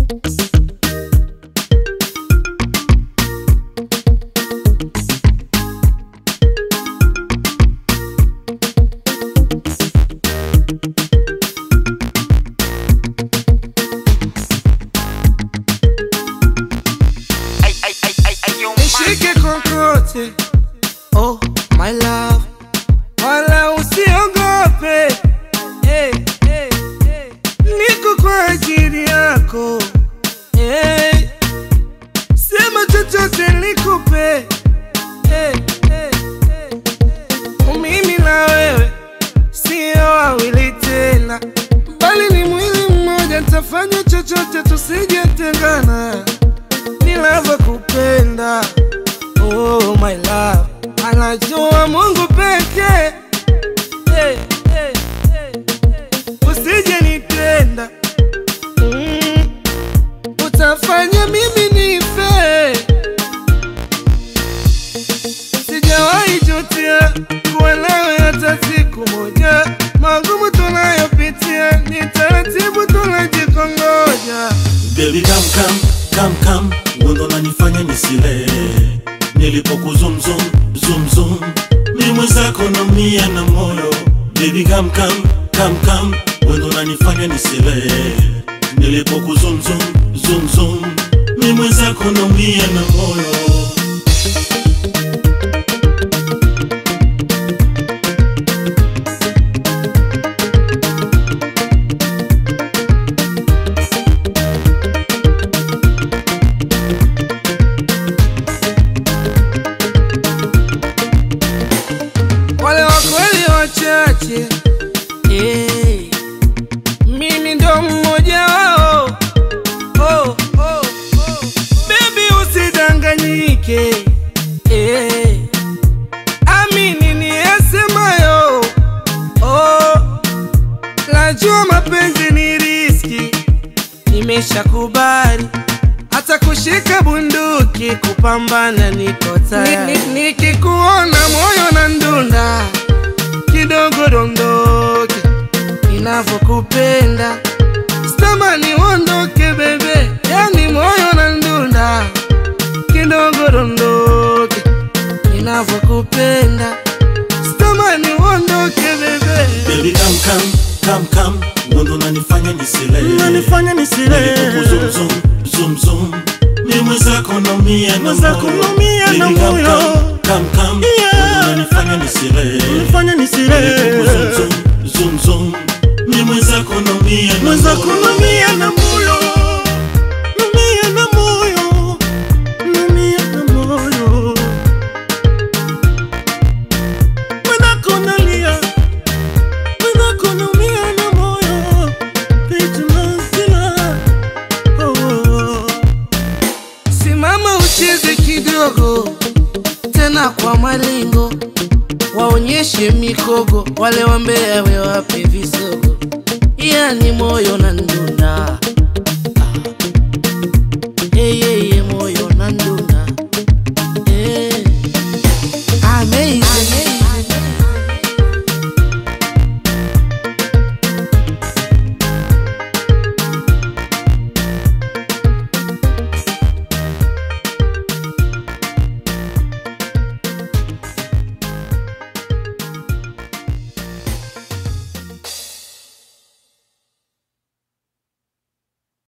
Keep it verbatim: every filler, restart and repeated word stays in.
Nishike kokote, oh my love, wala usiogope, hey, hey, hey. Niko kwa ajili yako, hey. Sema chochote nikupe, hey, hey, hey. Mimi na wewe sio wawili tena, bali ni mwili mmoja. Nitafanya chochote tusije tengana, ninavyokupenda, oh my love, anajua Mungu pekee, hey, hey, hey, hey. Usije nitenda, mm, utafanya mimi nife. Sijawahi jutia kuwa nawe hata siku moja, magumu tunayopitia ni taratibu tunajikongoja. Baby come come, come come, wewe unanifanya nisile. Nilipoku zoom zoom, zoom zoom, ni mwenzako naumia na moyo. Baby come come, come come, wewe unanifanya nisile. Nilipoku zoom zoom, zoom zoom, ni mwenzako naumia na moyo. Wale wakweli wachache, hey, mimi ndo mmoja wao, oh, oh, oh. Baby usidanganyike, hey, amini niyasemayo, oh. Najua mapenzi ni riski, nimeshakubali hata kushika bunduki kupambana, niko tayari. Nikikuona moyo na ndunda, kidogo dondoke, ninavyokupenda sitamani uondoke bebe. Yani moyo na ndunda, kidogo dondoke, ninavyokupenda sitamani uondoke bebe. Baby come come, come come, wewe unanifanya nisile. Unanifanya nisile. Nilipoku zoom zoom, zoom zoom, ni mwenzako naumia na moyo. Baby come come, come come, wewe unanifanya nisile. Unanifanya nisile. Nilipoku zoom zoom, zoom zoom, ni mwenzako naumia na mwenzako naumia na moyo. Naumia na moyo. Naumia na moyo. Mwenzako nalia. Mwenzako naumia na moyo. Pete mazila. Oh, oh. Simama ucheze kidogo, tena kwa malingo, waonyeshe mikogo, wale wambea we wape visogo. Yani moyo na ndunda,